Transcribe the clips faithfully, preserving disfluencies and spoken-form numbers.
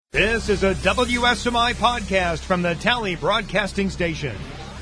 This is a W S M I podcast from the Tally Broadcasting Station.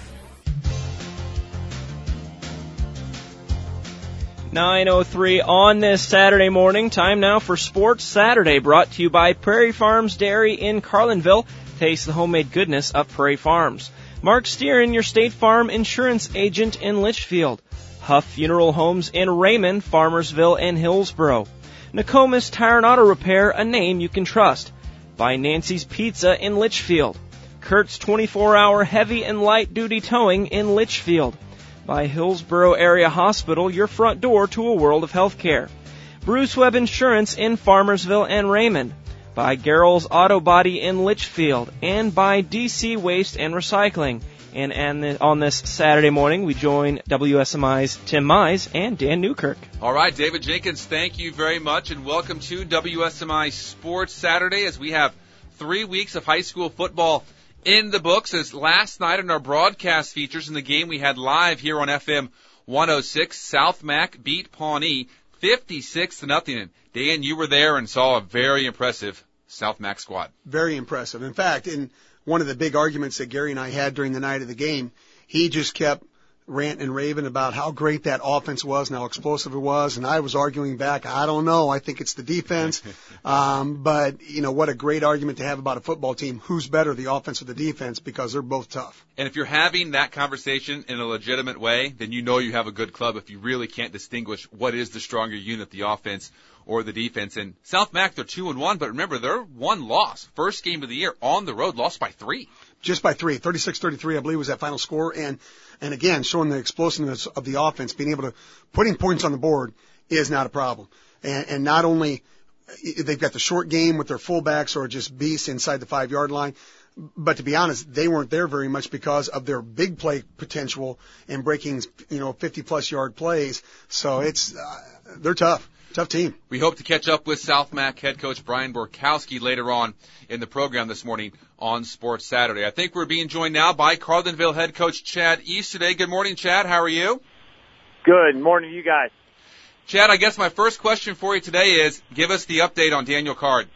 nine oh three on this Saturday morning. Time now for Sports Saturday, brought to you by Prairie Farms Dairy in Carlinville. Taste the homemade goodness of Prairie Farms. Mark Steerin, your State Farm insurance agent in Litchfield. Huff Funeral Homes in Raymond, Farmersville, and Hillsboro. Nokomis Tire and Auto Repair, a name you can trust. By Nancy's Pizza in Litchfield. Kurt's twenty-four hour heavy and light duty towing in Litchfield. By Hillsboro Area Hospital, your front door to a world of healthcare. Bruce Webb Insurance in Farmersville and Raymond. By Garrell's Auto Body in Litchfield. And by D C Waste and Recycling. And, and on this Saturday morning, we join W S M I's Tim Mize and Dan Newkirk. All right, David Jenkins, thank you very much, and welcome to W S M I Sports Saturday as we have three weeks of high school football in the books. As last night in our broadcast features in the game we had live here on F M one oh six, South Mac beat Pawnee fifty-six to nothing. And Dan, you were there and saw a very impressive South Mac squad. Very impressive. In fact, in one of the big arguments that Gary and I had during the night of the game, he just kept ranting and raving about how great that offense was and how explosive it was. And I was arguing back, I don't know, I think it's the defense. um, but, you know, what a great argument to have about a football team. Who's better, the offense or the defense? Because they're both tough. And if you're having that conversation in a legitimate way, then you know you have a good club if you really can't distinguish what is the stronger unit, the offense or the defense. And South Mac, they're two and one, but remember, they're one loss. First game of the year on the road, lost by three. Just by three. thirty-six thirty-three, I believe, was that final score. And, and again, showing the explosiveness of the offense, being able to, putting points on the board is not a problem. And, and not only, they've got the short game with their fullbacks or just beasts inside the five-yard line, but to be honest, they weren't there very much because of their big play potential and breaking, you know, fifty-plus yard plays. So it's, uh, they're tough. Tough team. We hope to catch up with South Mac head coach Brian Borkowski later on in the program this morning on Sports Saturday. I think we're being joined now by Carlinville head coach Chad Easterday. Good morning, Chad. How are you? Good morning, you guys. Chad, I guess my first question for you today is, give us the update on Daniel Card.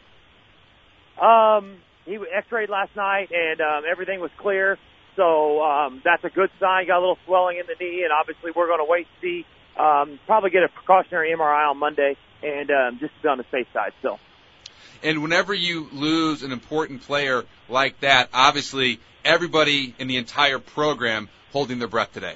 Um, he x-rayed last night, and um, everything was clear. So um, that's a good sign. Got a little swelling in the knee, and obviously we're going to wait and see. Um, probably get a precautionary M R I on Monday and um, just to be on the safe side still. And whenever you lose an important player like that, obviously everybody in the entire program holding their breath today.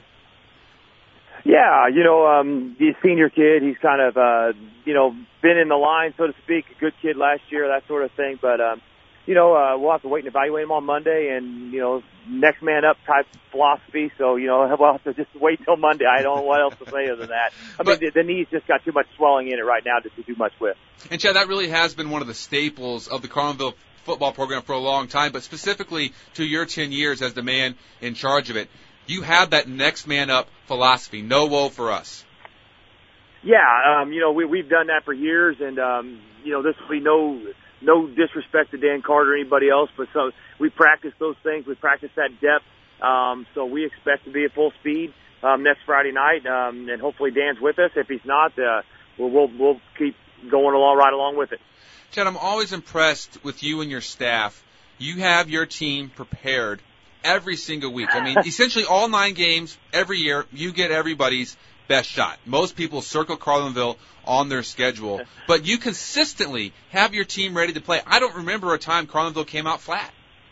Yeah, you know, um, the senior kid, he's kind of, uh, you know, been in the line, so to speak, a good kid last year, that sort of thing. But, um, you know, uh, we'll have to wait and evaluate him on Monday and, you know, next man up type philosophy. So, you know, we'll have to just wait till Monday. I don't know what else to say other than that. I but, mean, the, the knee's just got too much swelling in it right now just to do much with. And, Chad, that really has been one of the staples of the Carlinville football program for a long time, but specifically to your ten years as the man in charge of it. You have that next man up philosophy. No woe for us. Yeah, um, you know, we, we've done that for years, and, um, you know, this will be no – no disrespect to Dan Carter or anybody else, but so we practice those things. We practice that depth. Um, so we expect to be at full speed um, next Friday night, um, and hopefully Dan's with us. If he's not, uh, we'll, we'll we'll keep going along right along with it. Chad, I'm always impressed with you and your staff. You have your team prepared every single week. I mean, essentially all nine games every year, you get everybody's best shot. Most people circle Carlinville on their schedule, but you consistently have your team ready to play. I don't remember a time Carlinville came out flat.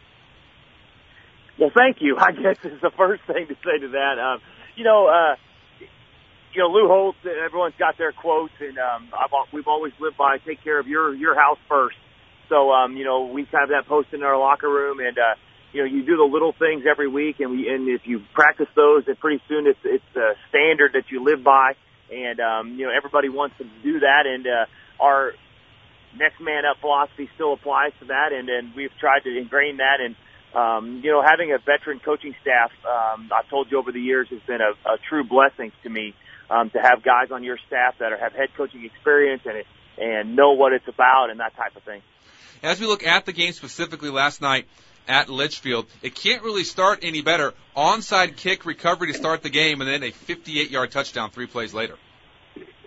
Well, thank you. I guess is the first thing to say to that. Um, you know, uh, you know, Lou Holtz, everyone's got their quotes, and um, I've, we've always lived by take care of your your house first. So, um, you know, we have that posted in our locker room, and uh, you know, you do the little things every week, and we and if you practice those, then pretty soon it's it's a standard that you live by. And, um, you know, everybody wants to do that, and uh, our next man up philosophy still applies to that, and, and we've tried to ingrain that. And, um, you know, having a veteran coaching staff, um, I've told you over the years, has been a, a true blessing to me um, to have guys on your staff that are, have head coaching experience and, and know what it's about and that type of thing. As we look at the game specifically last night at Litchfield, it can't really start any better. Onside kick recovery to start the game, and then a fifty-eight yard touchdown three plays later.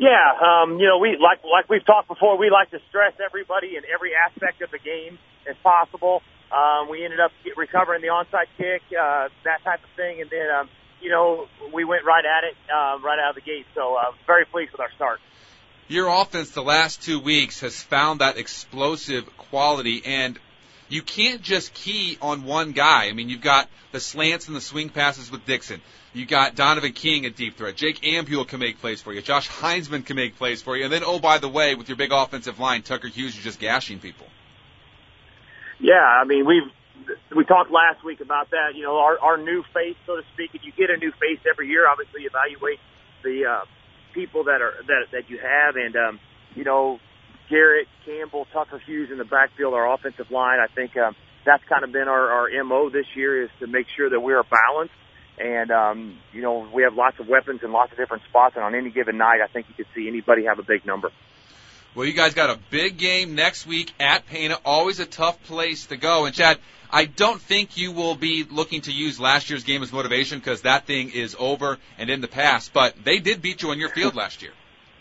Yeah, um, you know, we like like we've talked before. We like to stress everybody in every aspect of the game as possible. Um, we ended up get, recovering the onside kick, uh, that type of thing, and then um, you know we went right at it uh, right out of the gate. So uh, very pleased with our start. Your offense the last two weeks has found that explosive quality, and you can't just key on one guy. I mean, you've got the slants and the swing passes with Dixon. You got Donovan King at deep threat. Jake Ambule can make plays for you. Josh Heinzman can make plays for you. And then, oh, by the way, with your big offensive line, Tucker Hughes is just gashing people. Yeah, I mean, we've we talked last week about that. You know, our, our new face, so to speak. If you get a new face every year, obviously you evaluate the uh, people that are that that you have, and um, you know, Garrett Campbell, Tucker Hughes in the backfield, our offensive line. I think um, that's kind of been our, our M O this year, is to make sure that we are balanced. And, um, you know, we have lots of weapons in lots of different spots, and on any given night, I think you could see anybody have a big number. Well, you guys got a big game next week at Pana, always a tough place to go. And, Chad, I don't think you will be looking to use last year's game as motivation because that thing is over and in the past, but they did beat you on your field last year.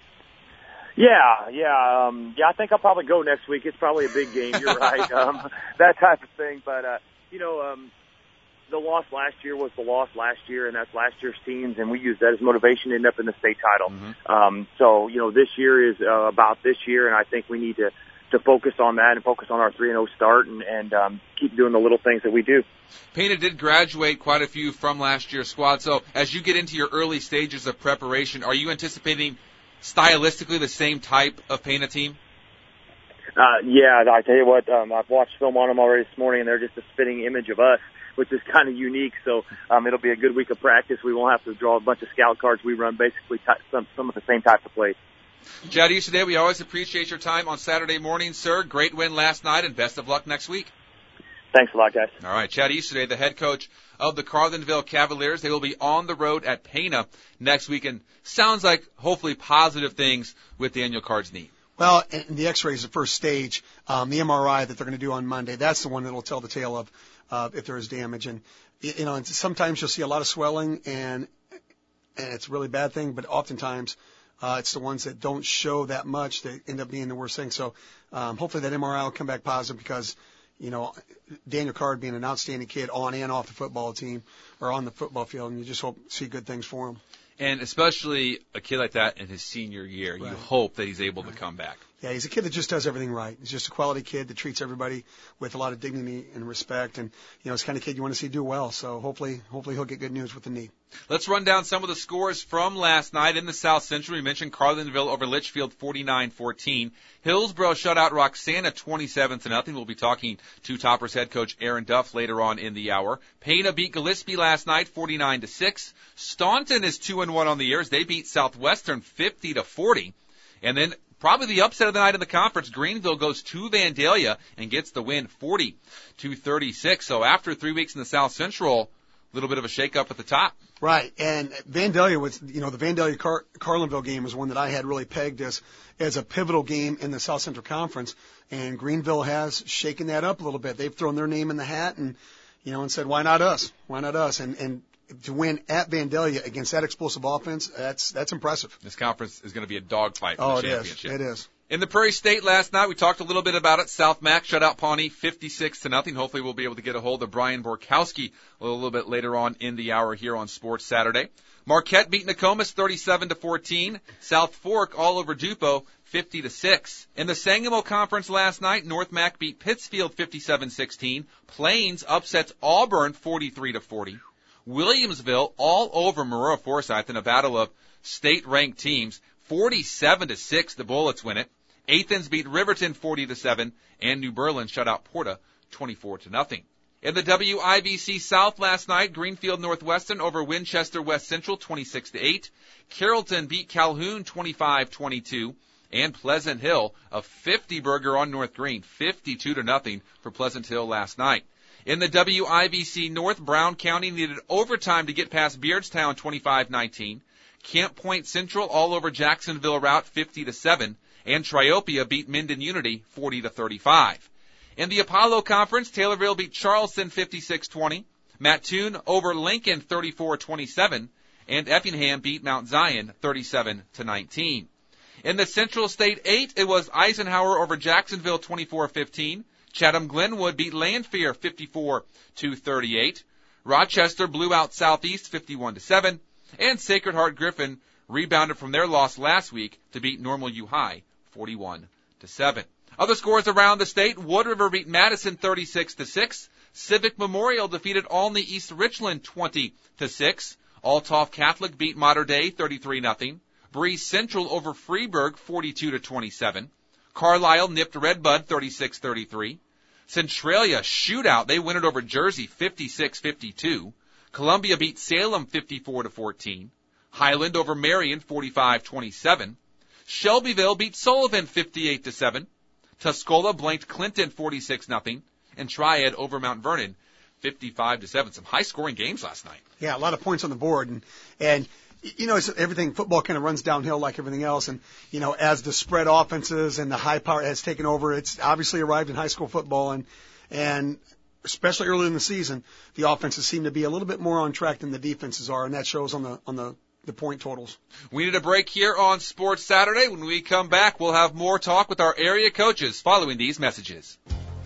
Yeah, yeah, um, yeah, I think I'll probably go next week. It's probably a big game, you're right, um, that type of thing. But, uh, you know, um, the loss last year was the loss last year, and that's last year's teams, and we use that as motivation to end up in the state title. Mm-hmm. Um, so, you know, this year is uh, about this year, and I think we need to, to focus on that and focus on our three and oh start and, and um, keep doing the little things that we do. Pana did graduate quite a few from last year's squad. So as you get into your early stages of preparation, are you anticipating stylistically the same type of Pana team? Uh, yeah, I tell you what, um, I've watched film on them already this morning, and they're just a spitting image of us, which is kind of unique. So um, it'll be a good week of practice. We won't have to draw a bunch of scout cards. We run basically t- some, some of the same types of plays. Chad East today, we always appreciate your time on Saturday morning, sir. Great win last night, and best of luck next week. Thanks a lot, guys. All right, Chad East today, the head coach of the Carlinville Cavaliers. They will be on the road at Pana next week, and sounds like hopefully positive things with Daniel Card's knee. Well, and the X-ray is the first stage. Um, the M R I that they're going to do on Monday, that's the one that will tell the tale of uh, if there is damage. And, you know, and sometimes you'll see a lot of swelling, and and it's a really bad thing, but oftentimes uh, it's the ones that don't show that much that end up being the worst thing. So um, hopefully that M R I will come back positive because, you know, Daniel Card being an outstanding kid on and off the football team or on the football field, and you just hope to see good things for him. And especially a kid like that in his senior year, right. You hope that he's able right. to come back. Yeah, he's a kid that just does everything right. He's just a quality kid that treats everybody with a lot of dignity and respect. And, you know, it's the kind of kid you want to see do well. So hopefully, hopefully he'll get good news with the knee. Let's run down some of the scores from last night in the South Central. We mentioned Carlinville over Litchfield forty-nine fourteen. Hillsboro shut out Roxana twenty-seven to nothing. We'll be talking to Toppers head coach Aaron Duff later on in the hour. Pana beat Gillespie last night forty-nine to six. Staunton is two and one on the year as they beat Southwestern fifty to forty. And then probably the upset of the night in the conference, Greenville goes to Vandalia and gets the win forty to thirty-six. So after three weeks in the South Central, a little bit of a shake-up at the top. Right, and Vandalia was, you know, the Vandalia Car- Carlinville game was one that I had really pegged as as a pivotal game in the South Central Conference, and Greenville has shaken that up a little bit. They've thrown their name in the hat and, you know, and said, why not us? Why not us? And and to win at Vandalia against that explosive offense, that's that's impressive. This conference is going to be a dogfight for oh, the championship. Oh, it is. It is. In the Prairie State last night, we talked a little bit about it. South Mac shut out Pawnee fifty-six to nothing. Hopefully we'll be able to get a hold of Brian Borkowski a little, little bit later on in the hour here on Sports Saturday. Marquette beat Nokomis thirty-seven to fourteen. South Fork all over Dupo fifty to six. In the Sangamo Conference last night, North Mac beat Pittsfield fifty-seven sixteen. Plains upsets Auburn forty-three to forty. Williamsville all over Maroa Forsyth in a battle of state-ranked teams. forty-seven to six, the Bullets win it. Athens beat Riverton forty to seven, and New Berlin shut out Porta twenty-four to nothing. In the W I V C South last night, Greenfield Northwestern over Winchester West Central twenty-six to eight. Carrollton beat Calhoun twenty-five twenty-two, and Pleasant Hill a fifty burger on North Green, fifty-two to nothing for Pleasant Hill last night. In the W I V C North, Brown County needed overtime to get past Beardstown twenty-five nineteen. Camp Point Central all over Jacksonville route fifty to seven, and Triopia beat Minden Unity forty to thirty-five. In the Apollo Conference, Taylorville beat Charleston fifty-six twenty, Mattoon over Lincoln thirty-four twenty-seven, and Effingham beat Mount Zion thirty-seven to nineteen. In the Central State eight, it was Eisenhower over Jacksonville twenty-four fifteen. Chatham-Glenwood beat Lanphier fifty-four to thirty-eight. Rochester blew out Southeast fifty-one to seven. And Sacred Heart Griffin rebounded from their loss last week to beat Normal U High forty-one to seven. Other scores around the state, Wood River beat Madison thirty-six to six. Civic Memorial defeated Olney East Richland twenty to six. Althoff Catholic beat Mater Dei thirty-three nothing. Breeze Central over Freeburg forty-two to twenty-seven. Carlisle nipped Redbud thirty-six thirty-three. Centralia shootout, they win it over Jersey fifty-six fifty-two. Columbia beat Salem fifty-four to fourteen. Highland over Marion forty-five twenty-seven. Shelbyville beat Sullivan fifty-eight to seven. Tuscola blanked Clinton forty-six nothing. And Triad over Mount Vernon fifty-five to seven. Some high-scoring games last night. Yeah, a lot of points on the board. And, and you know, it's everything, football kind of runs downhill like everything else. And, you know, as the spread offenses and the high power has taken over, it's obviously arrived in high school football. And, and especially early in the season, the offenses seem to be a little bit more on track than the defenses are. And that shows on the, on the, the point totals. We need a break here on Sports Saturday. When we come back, we'll have more talk with our area coaches following these messages.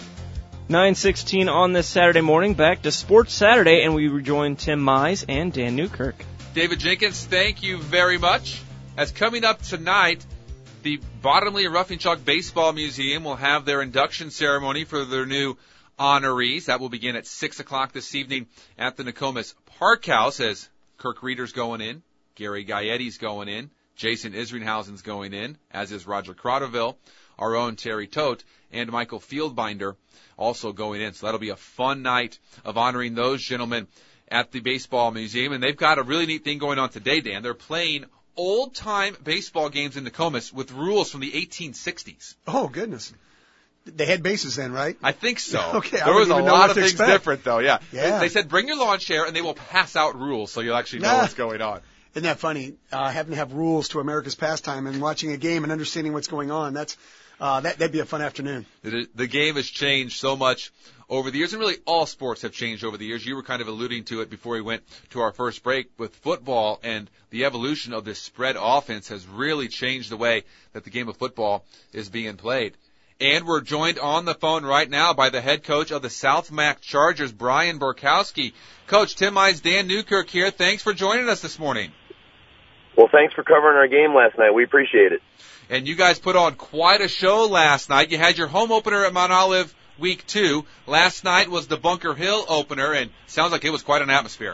nine sixteen on this Saturday morning. Back to Sports Saturday, and we rejoin Tim Mize and Dan Newkirk. David Jenkins, thank you very much. As coming up tonight, the Bottomley and Roughing Chalk Baseball Museum will have their induction ceremony for their new honorees. That will begin at six o'clock this evening at the Nokomis Park House as Kirk Reeder's going in, Gary Gaetti's going in, Jason Isringhausen's going in, as is Roger Crotterville, our own Terry Tote, and Michael Fieldbinder also going in. So that'll be a fun night of honoring those gentlemen at the Baseball Museum. And they've got a really neat thing going on today, Dan. They're playing old-time baseball games in Nokomis with rules from the eighteen sixties. Oh, goodness. They had bases then, right? I think so. Okay, there was a lot of things expect. different, though, yeah. yeah. They, they said bring your lawn chair, and they will pass out rules so you'll actually know nah. what's going on. Isn't that funny? Uh, having to have rules to America's pastime and watching a game and understanding what's going on. That's uh, that, that'd be a fun afternoon. The, the game has changed so much over the years, and really all sports have changed over the years. You were kind of alluding to it before we went to our first break with football, and the evolution of this spread offense has really changed the way that the game of football is being played. And we're joined on the phone right now by the head coach of the South Mac Chargers, Brian Borkowski. Coach, Tim Mize, Dan Newkirk here. Thanks for joining us this morning. Well, thanks for covering our game last night. We appreciate it. And you guys put on quite a show last night. You had your home opener at Mount Olive week two. Last night was the Bunker Hill opener, and sounds like it was quite an atmosphere.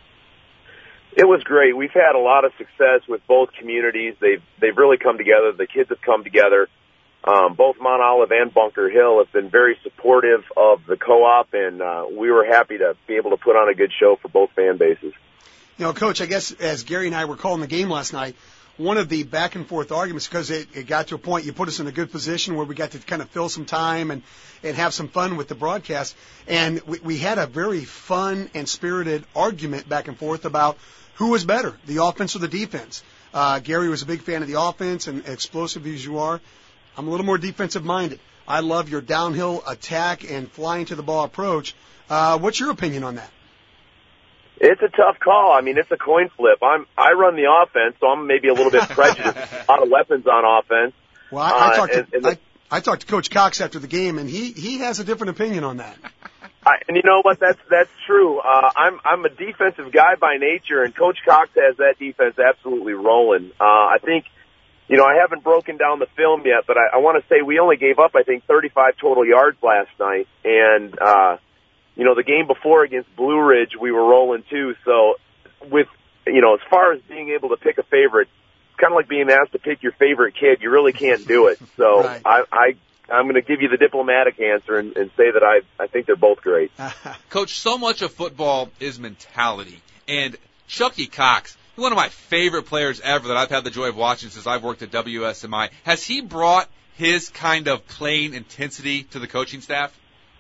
It was great. We've had a lot of success with both communities. They've they've really come together. The kids have come together. Um, both Mount Olive and Bunker Hill have been very supportive of the co-op, and uh, we were happy to be able to put on a good show for both fan bases. You know, Coach, I guess as Gary and I were calling the game last night, one of the back and forth arguments, because it, it got to a point, you put us in a good position where we got to kind of fill some time and, and have some fun with the broadcast. And we, we had a very fun and spirited argument back and forth about who was better, the offense or the defense. Uh, Gary was a big fan of the offense, and explosive as you are, I'm a little more defensive minded. I love your downhill attack and flying to the ball approach. Uh, what's your opinion on that? It's a tough call. I mean, it's a coin flip. I'm I run the offense, so I'm maybe a little bit prejudiced. A lot of weapons on offense. Well, I, I uh, talked to and, and the, I, I talked to Coach Cox after the game, and he he has a different opinion on that. I, and you know what? That's that's true. Uh, I'm I'm a defensive guy by nature, and Coach Cox has that defense absolutely rolling. Uh, I think, you know, I haven't broken down the film yet, but I, I want to say we only gave up, I think, thirty-five total yards last night, and uh, you know, the game before against Blue Ridge, we were rolling too. So, with you know, as far as being able to pick a favorite, it's kind of like being asked to pick your favorite kid. You really can't do it. So, right. I. I I'm going to give you the diplomatic answer and, and say that I I think they're both great. Coach, so much of football is mentality. And Chucky Cox, one of my favorite players ever that I've had the joy of watching since I've worked at W S M I, has he brought his kind of playing intensity to the coaching staff?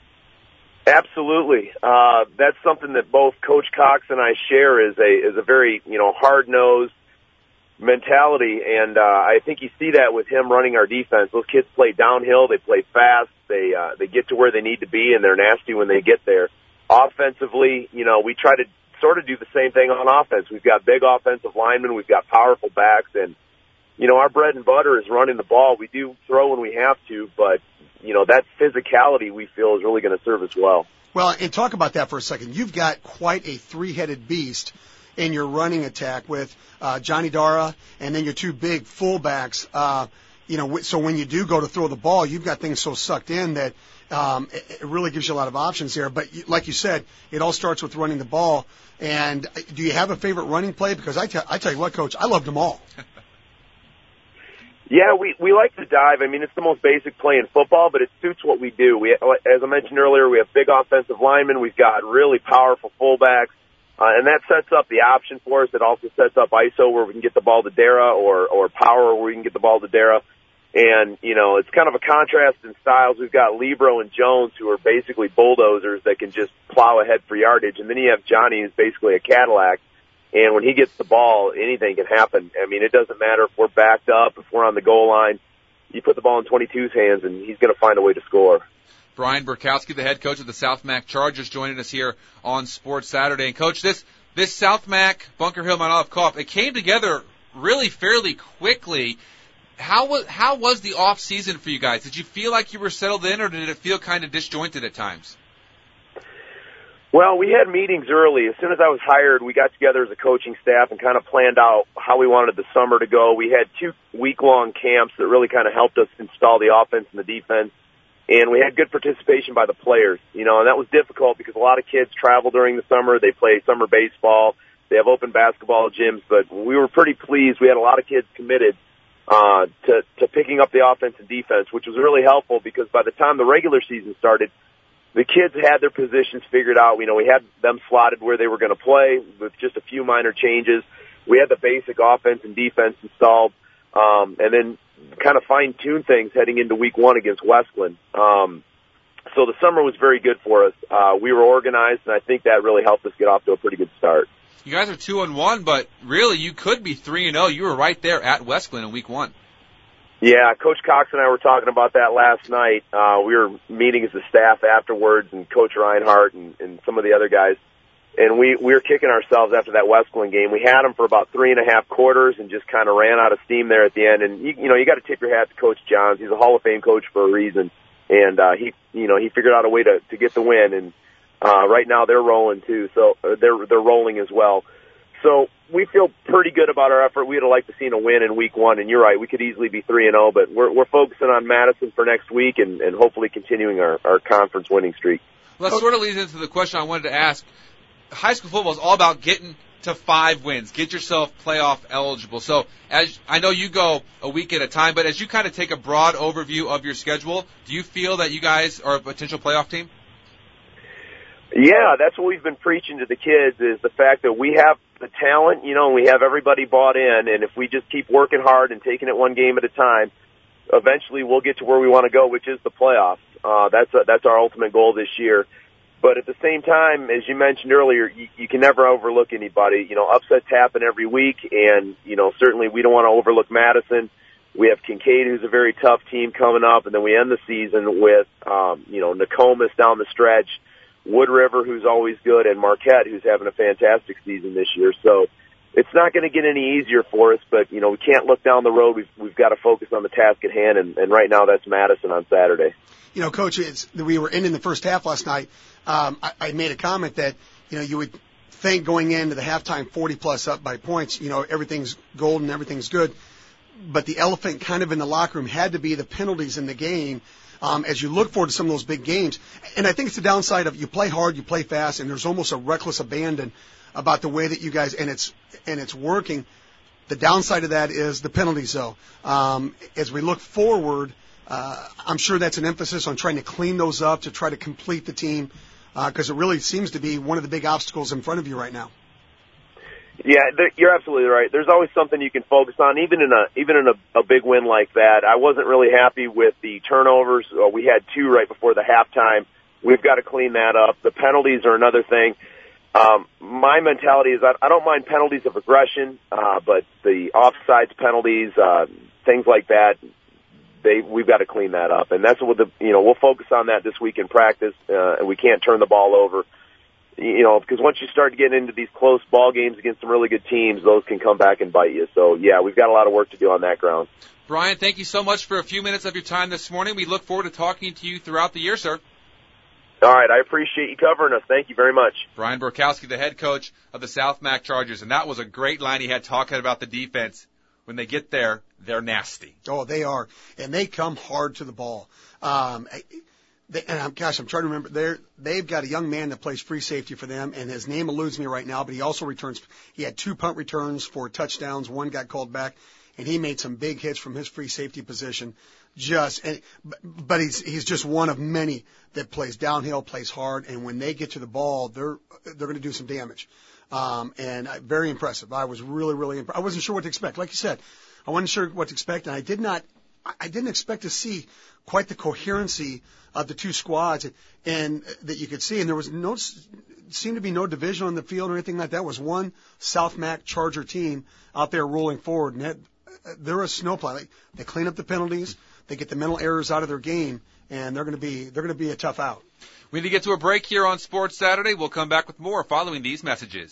Absolutely. Uh, that's something that both Coach Cox and I share is a is a very, you know, hard-nosed mentality, and uh, I think you see that with him running our defense. Those kids play downhill, they play fast, they uh, they get to where they need to be, and they're nasty when they get there. Offensively, you know, we try to sort of do the same thing on offense. We've got big offensive linemen, we've got powerful backs, and you know, our bread and butter is running the ball. We do throw when we have to, but, you know, that physicality we feel is really going to serve us well. Well, and talk about that for a second. You've got quite a three-headed beast in your running attack with uh, Johnny Dara and then your two big fullbacks. Uh, you know, so when you do go to throw the ball, you've got things so sucked in that um, it, it really gives you a lot of options there. But like you said, it all starts with running the ball. And do you have a favorite running play? Because I, t- I tell you what, Coach, I loved them all. Yeah, we, we like to dive. I mean, it's the most basic play in football, but it suits what we do. We, as I mentioned earlier, we have big offensive linemen. We've got really powerful fullbacks, uh, and that sets up the option for us. It also sets up I S O where we can get the ball to Dara, or, or power where we can get the ball to Dara. And, you know, it's kind of a contrast in styles. We've got Libro and Jones, who are basically bulldozers that can just plow ahead for yardage. And then you have Johnny, who's basically a Cadillac. And when he gets the ball, anything can happen. I mean, it doesn't matter if we're backed up, if we're on the goal line. You put the ball in twenty-two's hands, and he's going to find a way to score. Brian Burkowski, the head coach of the South Mac Chargers, joining us here on Sports Saturday. And, Coach, this this South Mac, Bunker Hill, Mount Olive Co-op, it came together really fairly quickly. How was how was the off season for you guys? Did you feel like you were settled in, or did it feel kind of disjointed at times? Well, we had meetings early. As soon as I was hired, we got together as a coaching staff and kind of planned out how we wanted the summer to go. We had two week-long camps that really kind of helped us install the offense and the defense, and we had good participation by the players. You know, and that was difficult because a lot of kids travel during the summer. They play summer baseball. They have open basketball gyms, but we were pretty pleased. We had a lot of kids committed uh, to, to picking up the offense and defense, which was really helpful because by the time the regular season started, the kids had their positions figured out. You know, we had them slotted where they were going to play with just a few minor changes. We had the basic offense and defense installed, um, and then kind of fine-tune things heading into week one against Westland. Um, so the summer was very good for us. Uh, we were organized, and I think that really helped us get off to a pretty good start. You guys are two and one, but really you could be three and zero. You were right there at Westland in week one. Yeah, Coach Cox and I were talking about that last night. Uh, we were meeting as a staff afterwards, and Coach Reinhardt and, and some of the other guys, and we, we were kicking ourselves after that Westland game. We had them for about three and a half quarters and just kind of ran out of steam there at the end. And, you, you know, you got to tip your hat to Coach Johns. He's a Hall of Fame coach for a reason, and uh, he, you know, he figured out a way to, to get the win. And uh, right now they're rolling too, so uh, they're they're rolling as well. So we feel pretty good about our effort. We'd have liked to seen a win in week one, and you're right, we could easily be three and zero. But we're we're focusing on Madison for next week, and, and hopefully continuing our, our conference winning streak. Well, that sort of leads into the question I wanted to ask. High school football is all about getting to five wins, get yourself playoff eligible. So as I know you go a week at a time, but as you kind of take a broad overview of your schedule, do you feel that you guys are a potential playoff team? Yeah, that's what we've been preaching to the kids, is the fact that we have the talent, you know, and we have everybody bought in, and if we just keep working hard and taking it one game at a time, eventually we'll get to where we want to go, which is the playoffs. Uh, that's a, that's our ultimate goal this year. But at the same time, as you mentioned earlier, you, you can never overlook anybody. You know, upsets happen every week, and, you know, certainly we don't want to overlook Madison. We have Kincaid, who's a very tough team coming up, and then we end the season with, um, you know, Nokomis down the stretch, Wood River, who's always good, and Marquette, who's having a fantastic season this year. So it's not going to get any easier for us, but, you know, we can't look down the road. We've, we've got to focus on the task at hand, and, and right now that's Madison on Saturday. You know, Coach, it's, we were ending the first half last night. Um, I, I made a comment that, you know, you would think going into the halftime forty-plus up by points, you know, everything's golden, everything's good. But the elephant kind of in the locker room had to be the penalties in the game. Um, as you look forward to some of those big games. And I think it's the downside of you play hard, you play fast, and there's almost a reckless abandon about the way that you guys, and it's, and it's working. The downside of that is the penalties, though. Um, as we look forward, uh, I'm sure that's an emphasis on trying to clean those up to try to complete the team, because uh, it really seems to be one of the big obstacles in front of you right now. Yeah, you're absolutely right. There's always something you can focus on, even in a even in a, a big win like that. I wasn't really happy with the turnovers. Uh, we had two right before the halftime. We've got to clean that up. The penalties are another thing. Um, my mentality is I, I don't mind penalties of aggression, uh, but the offsides penalties, uh, things like that, they we've got to clean that up. And that's what the you know we'll focus on that this week in practice. Uh, and we can't turn the ball over. you know, because once you start getting into these close ball games against some really good teams, those can come back and bite you. So, yeah, we've got a lot of work to do on that ground. Brian, thank you so much for a few minutes of your time this morning. We look forward to talking to you throughout the year, sir. All right, I appreciate you covering us. Thank you very much. Brian Borkowski, the head coach of the South Mac Chargers, and that was a great line he had talking about the defense. When they get there, they're nasty. Oh, they are, and they come hard to the ball. Um, they, and I'm, gosh, I'm trying to remember. They're, they've got a young man that plays free safety for them, and his name eludes me right now, but he also returns. He had two punt returns for touchdowns. One got called back, and he made some big hits from his free safety position. Just, and, but he's he's just one of many that plays downhill, plays hard, and when they get to the ball, they're they're going to do some damage. Um, and I, very impressive. I was really, really impressed. I wasn't sure what to expect. Like you said, I wasn't sure what to expect, and I did not. I didn't expect to see quite the coherency of the two squads, and, and that you could see. And there was no, seemed to be no division on the field or anything like that. It was one South Mac Charger team out there rolling forward, and that, they're a snowplow. They, they clean up the penalties. They get the mental errors out of their game, and they're going to be they're going to be a tough out. We need to get to a break here on Sports Saturday. We'll come back with more following these messages.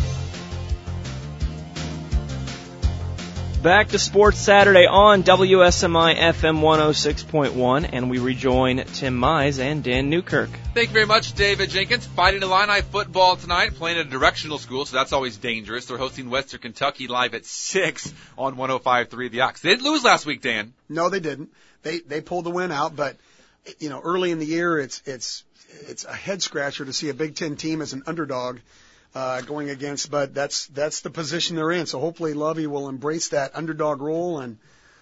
Back to Sports Saturday on W S M I F M one oh six point one, and we rejoin Tim Mize and Dan Newkirk. Thank you very much, David Jenkins. Fighting Illini football tonight, playing at a directional school, so that's always dangerous. They're hosting Western Kentucky live at six on one oh five point three The Ox. They didn't lose last week, Dan. No, they didn't. They they pulled the win out, but you know, early in the year, it's it's it's a head scratcher to see a Big Ten team as an underdog uh, going against. But that's that's the position they're in. So hopefully, Lovey will embrace that underdog role. And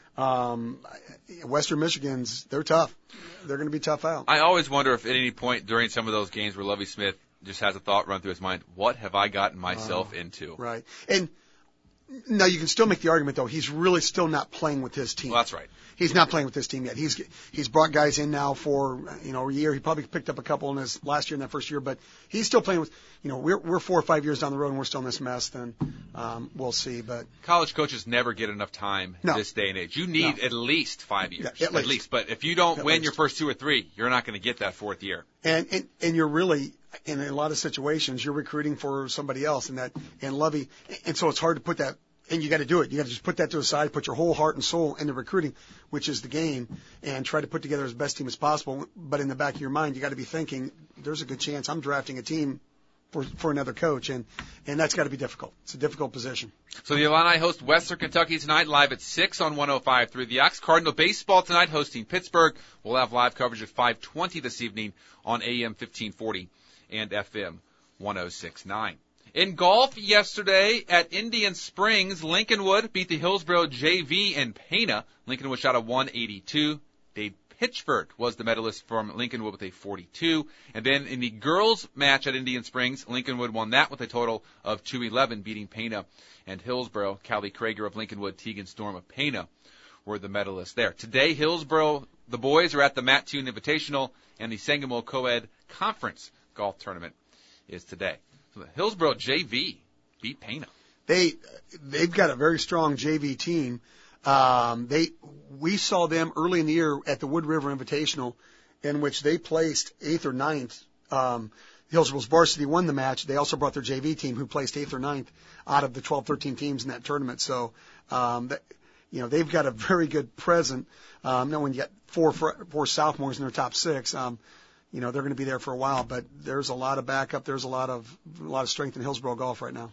um, Western Michigan's they're tough. They're going to be tough out. I always wonder if at any point during some of those games where Lovey Smith just has a thought run through his mind, what have I gotten myself uh, into? Right. And now you can still make the argument though he's really still not playing with his team. Well, that's right. He's not playing with this team yet. He's he's brought guys in now for you know a year. He probably picked up a couple in his last year and that first year, but he's still playing with. You know, we're we're four or five years down the road and we're still in this mess. Then um, we'll see. But college coaches never get enough time no. this day and age. You need no. at least five years, yeah, at, at least. least. But if you don't at win least. your first two or three, you're not going to get that fourth year. And, and and you're really in a lot of situations you're recruiting for somebody else, and that and Lovey, and so it's hard to put that. And you got to do it. You got to just put that to the side, put your whole heart and soul into recruiting, which is the game, and try to put together as best team as possible. But in the back of your mind, you got to be thinking, there's a good chance I'm drafting a team for for another coach, and and that's got to be difficult. It's a difficult position. So the Illini host Western Kentucky tonight, live at six on one oh five point three The Ox. Cardinal baseball tonight, hosting Pittsburgh. We'll have live coverage at five twenty this evening on A M fifteen forty and F M one oh six point nine. In golf yesterday at Indian Springs, Lincolnwood beat the Hillsboro J V in Pana. Lincolnwood shot a one eighty-two. Dade Pitchford was the medalist from Lincolnwood with a forty-two. And then in the girls match at Indian Springs, Lincolnwood won that with a total of two eleven, beating Pana and Hillsboro. Callie Krager of Lincolnwood, Tegan Storm of Pana were the medalists there. Today, Hillsboro, the boys are at the Matt Toon Invitational, and the Sangamo Co-Ed Conference golf tournament is today. So the Hillsboro J V beat Pana. They they've got a very strong J V team. Um, they we saw them early in the year at the Wood River Invitational, in which they placed eighth or ninth. Um, Hillsboro's varsity won the match. They also brought their J V team, who placed eighth or ninth out of the twelve, thirteen teams in that tournament. So, um, that, you know, they've got a very good present. Um, now when you got four four sophomores in their top six. Um, You know, they're going to be there for a while, but there's a lot of backup. There's a lot of a lot of strength in Hillsboro golf right now.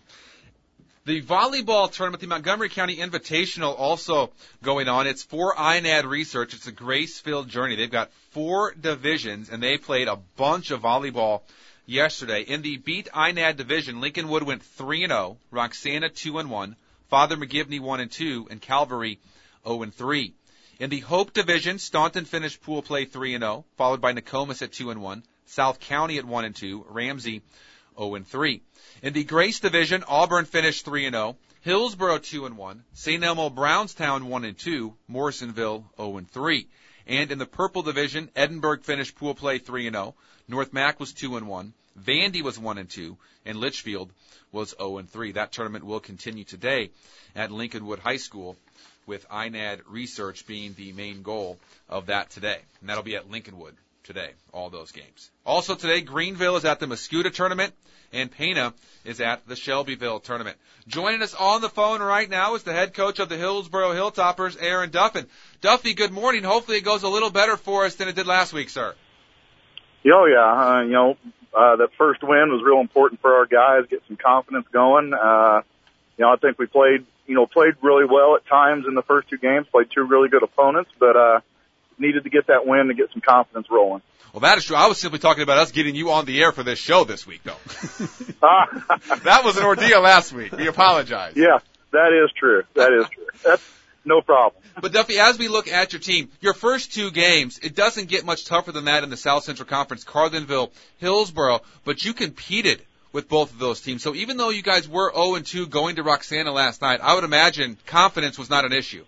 The volleyball tournament, the Montgomery County Invitational, also going on. It's for I N A D Research. It's a grace-filled journey. They've got four divisions, and they played a bunch of volleyball yesterday. In the Beat I N A D division, Lincolnwood went three and oh, Roxana two and one, Father McGivney one and two, and Calvary oh and three. In the Hope division, Staunton finished pool play three and oh, followed by Nokomis at two and one, South County at one and two, Ramsey oh and three. In the Grace division, Auburn finished three and oh, Hillsboro two and one, Saint Elmo Brownstown one and two, Morrisonville oh and three. And in the Purple division, Edinburgh finished pool play three and oh, North Mac was two and one, Vandy was one and two, and Litchfield was oh and three. That tournament will continue today at Lincolnwood High School, with I N A D Research being the main goal of that today. And that'll be at Lincolnwood today, all those games. Also today, Greenville is at the Mascoutah tournament, and Pana is at the Shelbyville tournament. Joining us on the phone right now is the head coach of the Hillsboro Hilltoppers, Aaron Duffin. Duffy, good morning. Hopefully it goes a little better for us than it did last week, sir. Oh, yeah. Uh, you know, uh, that first win was real important for our guys, get some confidence going. Uh, you know, I think we played, you know, played really well at times in the first two games, played two really good opponents, but, uh, needed to get that win to get some confidence rolling. Well, that is true. I was simply talking about us getting you on the air for this show this week, though. That was an ordeal last week. We apologize. Yeah, that is true. That is true. That's no problem. But, Duffy, as we look at your team, your first two games, it doesn't get much tougher than that in the South Central Conference, Carlinville, Hillsboro, but you competed with both of those teams. So even though you guys were oh and two going to Roxana last night, I would imagine confidence was not an issue.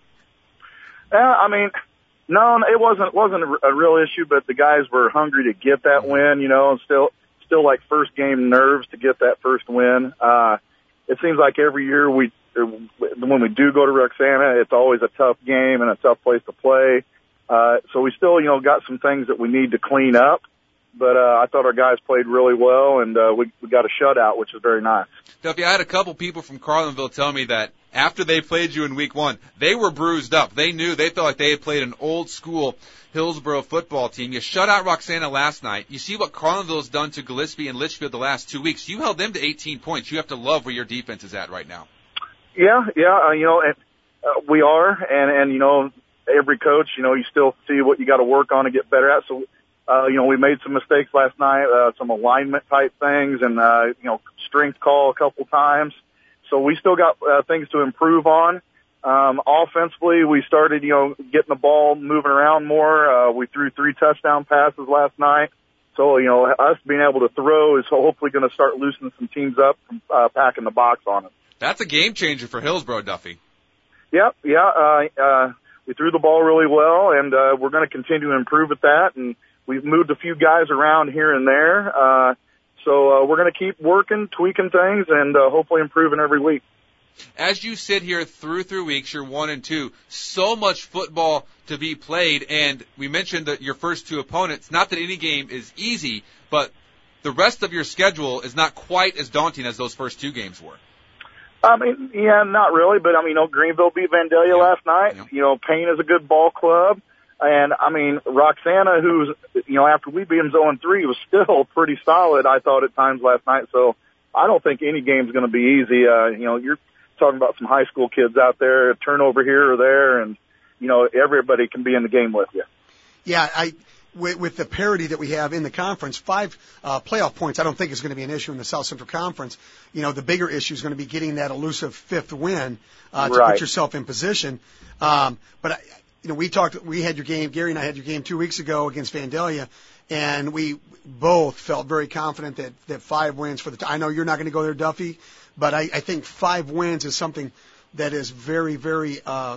Uh, I mean, no, it wasn't wasn't a real issue, but the guys were hungry to get that win, you know, and still still like first game nerves to get that first win. Uh, it seems like every year we, when we do go to Roxana, it's always a tough game and a tough place to play. Uh, so we still, you know, got some things that we need to clean up. But uh, I thought our guys played really well, and uh, we, we got a shutout, which is very nice. Duffy, I had a couple people from Carlinville tell me that after they played you in week one, they were bruised up. They knew, they felt like they had played an old-school Hillsboro football team. You shut out Roxana last night. You see what Carlinville has done to Gillespie and Litchfield the last two weeks. You held them to eighteen points. You have to love where your defense is at right now. Yeah, yeah, uh, you know, and, uh, we are, and, and, you know, every coach, you know, you still see what you got to work on and get better at. So, Uh, you know, we made some mistakes last night, uh, some alignment type things and, uh, you know, strength call a couple times. So we still got uh, things to improve on. Um, offensively, we started, you know, getting the ball moving around more. Uh, we threw three touchdown passes last night. So, you know, us being able to throw is hopefully going to start loosening some teams up from uh, packing the box on us. That's a game changer for Hillsboro, Duffy. Yep, yeah. Uh, uh, we threw the ball really well, and uh, we're going to continue to improve at that. And we've moved a few guys around here and there. Uh, so uh, we're going to keep working, tweaking things, and uh, hopefully improving every week. As you sit here through through weeks, you're one and two. So much football to be played, and we mentioned that your first two opponents, not that any game is easy, but the rest of your schedule is not quite as daunting as those first two games were. I mean, yeah, not really, but I mean, you know, Greenville beat Vandalia yeah. last night. Yeah. You know, Payne is a good ball club. And, I mean, Roxana, who's, you know, after we beat them oh and three, was still pretty solid, I thought, at times last night. So I don't think any game's going to be easy. Uh, you know, you're talking about some high school kids out there, a turnover here or there, and, you know, everybody can be in the game with you. Yeah, I with, with the parity that we have in the conference, five uh, playoff points I don't think is going to be an issue in the South Central Conference. You know, the bigger issue is going to be getting that elusive fifth win uh, to right. put yourself in position. Um, but I, You know, we talked, we had your game, Gary and I had your game two weeks ago against Vandalia, and we both felt very confident that, that five wins for the, I know you're not going to go there, Duffy, but I, I think five wins is something that is very, very, uh,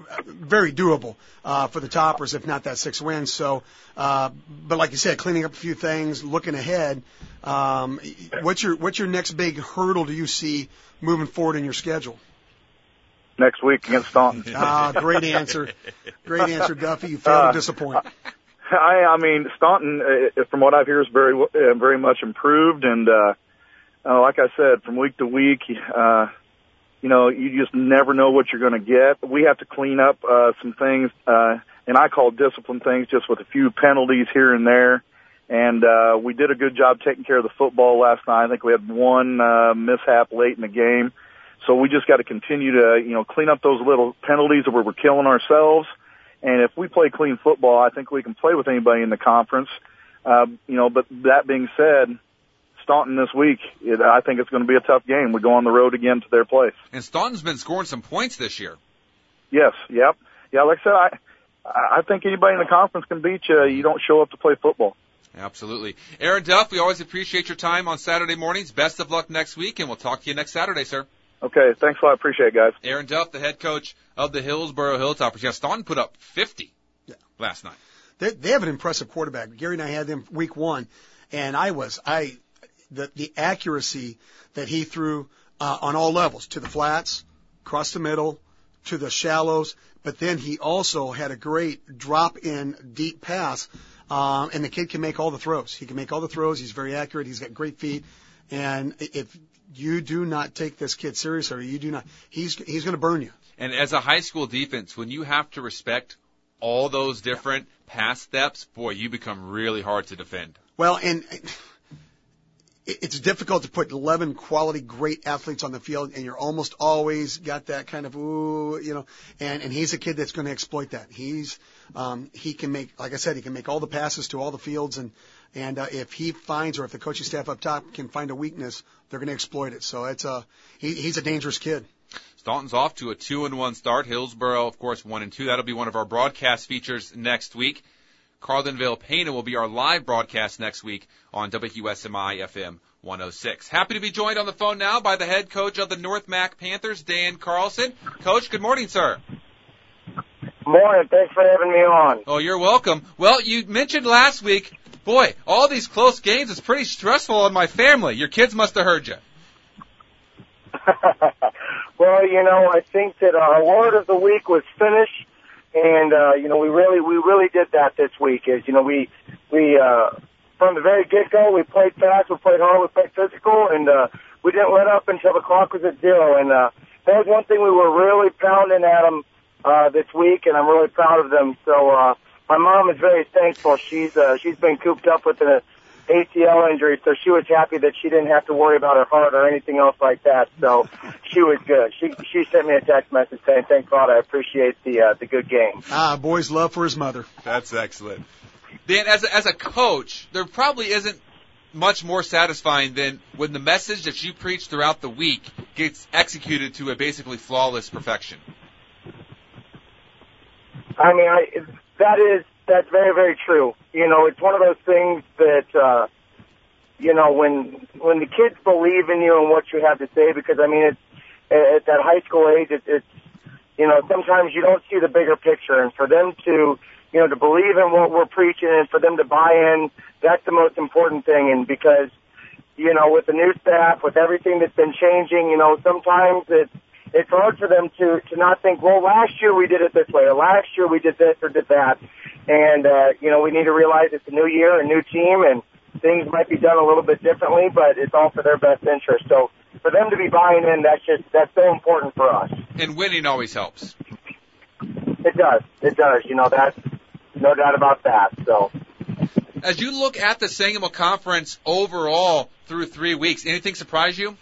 very doable, uh, for the Toppers, if not that six wins. So, uh, but like you said, cleaning up a few things, looking ahead, um, what's your, what's your next big hurdle do you see moving forward in your schedule? Next week against Staunton. Ah, great answer. Great answer, Duffy. You failed uh, to disappoint. I, I mean, Staunton, uh, from what I've heard, is very, uh, very much improved. And, uh, uh, like I said, from week to week, uh, you know, you just never know what you're going to get. We have to clean up, uh, some things, uh, and I call discipline things, just with a few penalties here and there. And, uh, we did a good job taking care of the football last night. I think we had one, uh, mishap late in the game. So we just got to continue to, you know, clean up those little penalties where we're killing ourselves. And if we play clean football, I think we can play with anybody in the conference. Uh, you know, but that being said, Staunton this week, it, I think it's going to be a tough game. We go on the road again to their place. And Staunton's been scoring some points this year. Yes, yep. Yeah, like I said, I, I think anybody in the conference can beat you. You don't show up to play football. Absolutely. Aaron Duff, we always appreciate your time on Saturday mornings. Best of luck next week, and we'll talk to you next Saturday, sir. Okay, thanks a lot. Appreciate it, guys. Aaron Duff, the head coach of the Hillsboro Hilltoppers. Yeah, Staunton put up fifty yeah. last night. They, they have an impressive quarterback. Gary and I had them week one, and I was I the the accuracy that he threw uh, on all levels, to the flats, across the middle, to the shallows, but then he also had a great drop in deep pass Um, and the kid can make all the throws. He can make all the throws. He's very accurate. He's got great feet. And if you do not take this kid serious, or you do not, he's he's going to burn you. And as a high school defense, when you have to respect all those different pass steps, boy, you become really hard to defend. Well, and it's difficult to put eleven quality, great athletes on the field, and you're almost always got that kind of, ooh, you know, and, and he's a kid that's going to exploit that. He's, um, he can make, like I said, he can make all the passes to all the fields, and, and, uh, if he finds, or if the coaching staff up top can find a weakness, they're going to exploit it. So it's a, he, he's a dangerous kid. Staunton's off to a two and one start. Hillsboro, of course, one and two. That'll be one of our broadcast features next week. Carlinville Pana will be our live broadcast next week on W S M I F M one oh six. Happy to be joined on the phone now by the head coach of the North Mac Panthers, Dan Carlson. Coach, good morning, sir. Morning. Thanks for having me on. Oh, you're welcome. Well, you mentioned last week, boy, all these close games is pretty stressful on my family. Your kids must have heard you. Well, you know, I think that our word of the week was finish. And, uh, you know, we really, we really did that this week. Is, you know, we, we, uh, from the very get-go, we played fast, we played hard, we played physical, and, uh, we didn't let up until the clock was at zero. And, uh, that was one thing we were really pounding at them, uh, this week, and I'm really proud of them. So, uh, my mom is very thankful. She's, uh, she's been cooped up with an A C L injury, so she was happy that she didn't have to worry about her heart or anything else like that. So she was good. She she sent me a text message saying, "Thank God, I appreciate the uh, the good game." Ah, boy's love for his mother. That's excellent. Dan, as a, as a coach, there probably isn't much more satisfying than when the message that you preach throughout the week gets executed to a basically flawless perfection. I mean, I, that is. That's very, very true. You know, it's one of those things that, uh, you know, when when the kids believe in you and what you have to say, because, I mean, it's, at that high school age, it, it's, you know, sometimes you don't see the bigger picture. And for them to, you know, to believe in what we're preaching and for them to buy in, that's the most important thing. And because, you know, with the new staff, with everything that's been changing, you know, sometimes it's, it's hard for them to, to not think, well, last year we did it this way, or last year we did this or did that. And, uh, you know, we need to realize it's a new year, a new team, and things might be done a little bit differently, but it's all for their best interest. So for them to be buying in, that's just, that's so important for us. And winning always helps. It does. It does. You know, that's no doubt about that. So as you look at the Sangamo Conference overall through three weeks, anything surprise you?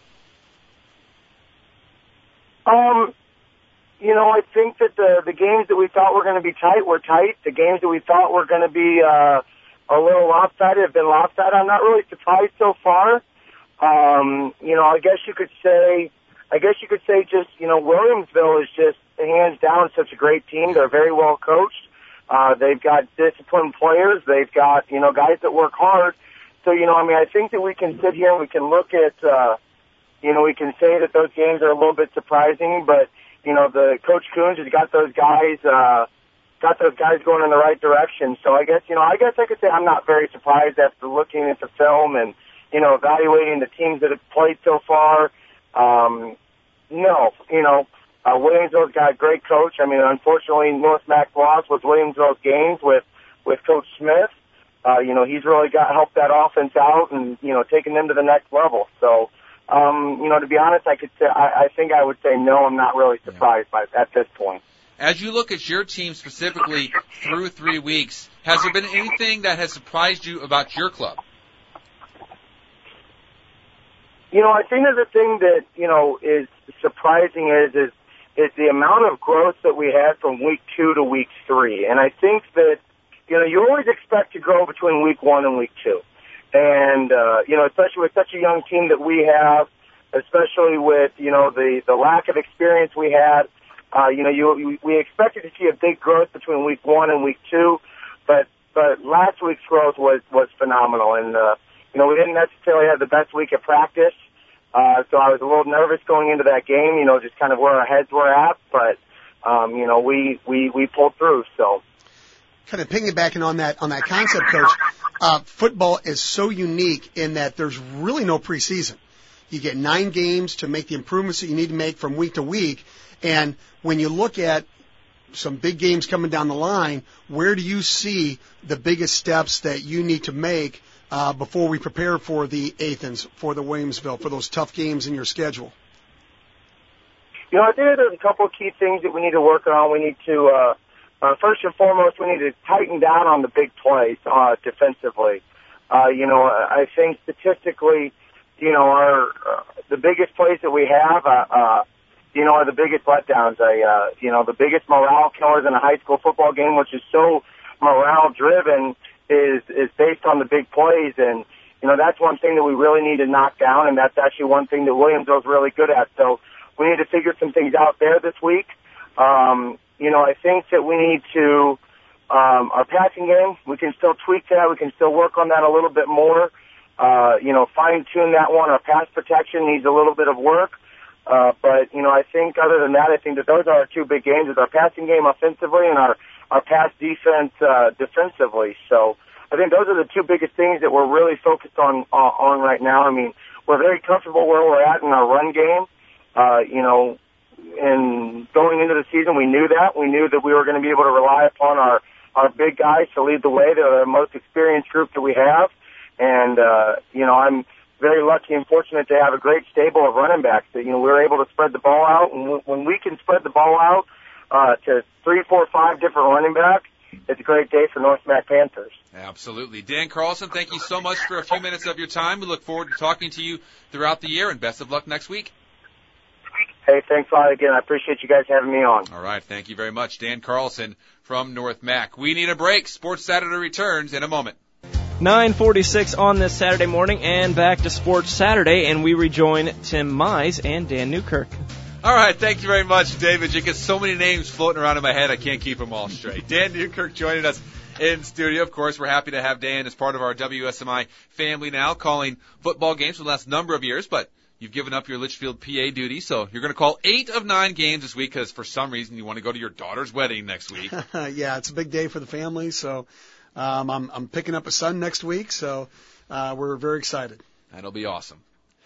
Um, You know, I think that the the games that we thought were going to be tight were tight. The games that we thought were going to be uh, a little lopsided have been lopsided. I'm not really surprised so far. Um, you know, I guess you could say, I guess you could say just, you know, Williamsville is just hands down such a great team. They're very well coached. Uh, they've got disciplined players. They've got, you know, guys that work hard. So, you know, I mean, I think that we can sit here and we can look at, uh, you know, we can say that those games are a little bit surprising, but you know, the Coach Coons has got those guys, uh, got those guys going in the right direction. So I guess, you know, I guess I could say I'm not very surprised after looking at the film and, you know, evaluating the teams that have played so far. Um, no, you know, uh, Williamsville's got a great coach. I mean, unfortunately, North Mac lost with Williamsville's games with, with Coach Smith. Uh, you know, he's really got helped that offense out and, you know, taken them to the next level. So, Um, you know, to be honest, I could say, I, I think I would say no, I'm not really surprised by at this point. As you look at your team specifically through three weeks, has there been anything that has surprised you about your club? You know, I think that the thing that, you know, is surprising is, is, is the amount of growth that we had from week two to week three. And I think that, you know, you always expect to grow between week one and week two. And, uh, you know, especially with such a young team that we have, especially with, you know, the, the lack of experience we had, uh, you know, you, we expected to see a big growth between week one and week two, but, but last week's growth was, was phenomenal. And, uh, you know, we didn't necessarily have the best week of practice, uh, so I was a little nervous going into that game, you know, just kind of where our heads were at, but, um, you know, we, we, we pulled through, so. Kind of piggybacking on that, on that concept, Coach, uh, football is so unique in that there's really no preseason. You get nine games to make the improvements that you need to make from week to week. And when you look at some big games coming down the line. Where do you see the biggest steps that you need to make uh, before we prepare for the Athens, for the Williamsville, for those tough games in your schedule? You know, I think there's a couple of key things that we need to work on. We need to, uh, uh, first and foremost, we need to tighten down on the big plays uh, defensively. Uh, you know, I think statistically, you know, our uh, the biggest plays that we have, uh, uh, you know, are the biggest letdowns. I, uh, you know, the biggest morale killers in a high school football game, which is so morale driven, is is based on the big plays. And you know, that's one thing that we really need to knock down, and that's actually one thing that Williamsville's really good at. So we need to figure some things out there this week. Um, you know, I think that we need to, um, our passing game, we can still tweak that. We can still work on that a little bit more. Uh, you know, fine tune that one. Our pass protection needs a little bit of work. Uh, but, you know, I think other than that, I think that those are our two big games, is our passing game offensively and our, our pass defense, uh, defensively. So I think those are the two biggest things that we're really focused on, uh, on right now. I mean, we're very comfortable where we're at in our run game. Uh, you know, and going into the season, we knew that. We knew that we were going to be able to rely upon our, our big guys to lead the way. They're the most experienced group that we have. And, uh, you know, I'm very lucky and fortunate to have a great stable of running backs that, you know, we're able to spread the ball out. And when we can spread the ball out, uh, to three, four, five different running backs, it's a great day for North Mac Panthers. Absolutely. Dan Carlson, thank you so much for a few minutes of your time. We look forward to talking to you throughout the year, and best of luck next week. Hey, thanks a lot again. I appreciate you guys having me on. All right. Thank you very much. Dan Carlson from North Mac. We need a break. Sports Saturday returns in a moment. nine forty-six on this Saturday morning, and back to Sports Saturday, and we rejoin Tim Mize and Dan Newkirk. All right. Thank you very much, David. You get so many names floating around in my head, I can't keep them all straight. Dan Newkirk joining us in studio. Of course, we're happy to have Dan as part of our W S M I family now, calling football games for the last number of years, but you've given up your Litchfield P A duty, so you're going to call eight of nine games this week because for some reason you want to go to your daughter's wedding next week. Yeah, it's a big day for the family, so um, I'm, I'm picking up a son next week, so uh, we're very excited. That'll be awesome.